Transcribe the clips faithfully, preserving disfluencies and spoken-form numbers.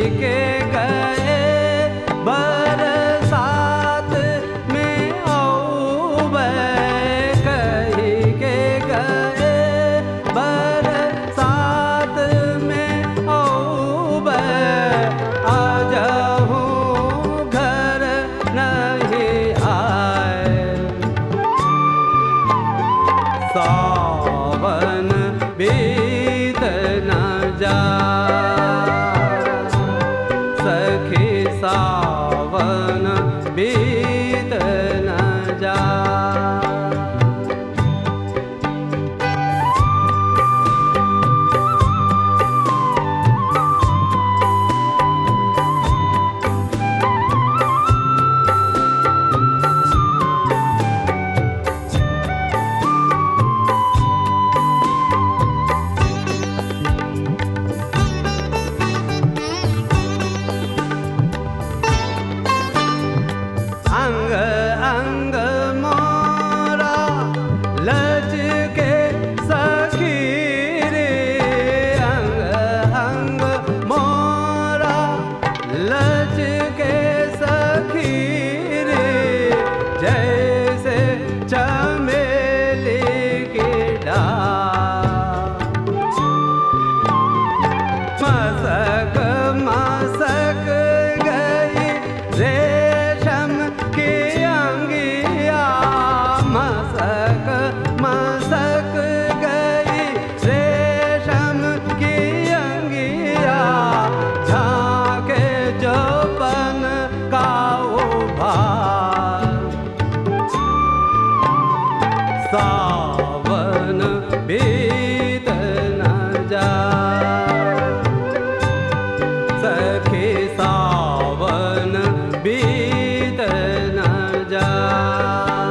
के गए बरसात में औबे, कही के गए बरसात में औबे, आजहूँ घर नहीं आए। सावन बीत न जाए, सखी सावन बीत न जाए। अंग अंग मोरा लचके सखी रे, अंग अंग मोरा लचके सखी रे, जैसे चमेली की डाल। मसक मसक गई रेशम की अंगिया, मसक मसक गई रेशम की अंगिया, झांके जोबन का उभार। सावन बीत न जाए, सखी सावन बीत न जाए।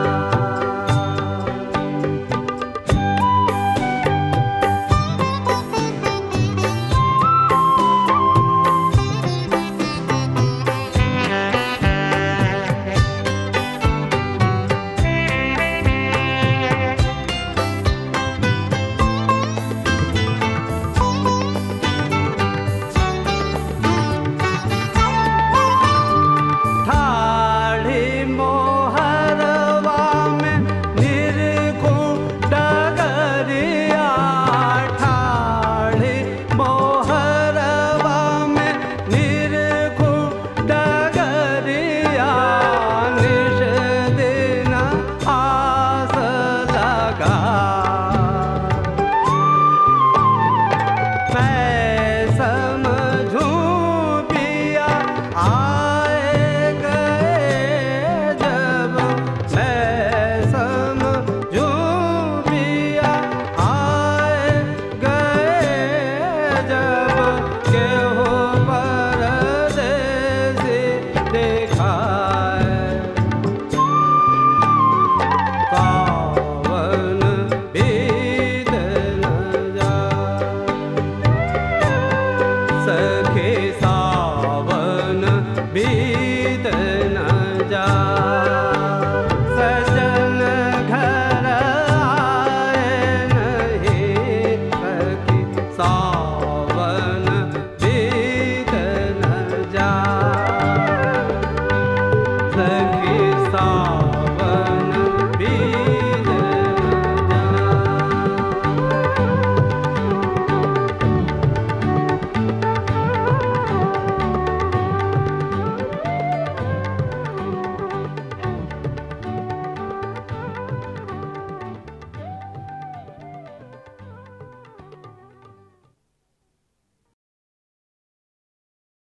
ठाढ़ी मोहरवा में निरखूं डगरिया, ठाढ़ी मोहरवा में निरखूं डगरिया, निश दिन आस लगा। मैं समझूं पिया आए गए जब, मैं समझूं पिया आए गए जब, केहू परदेसी दिखाए। सावन बीत न जाए, सखी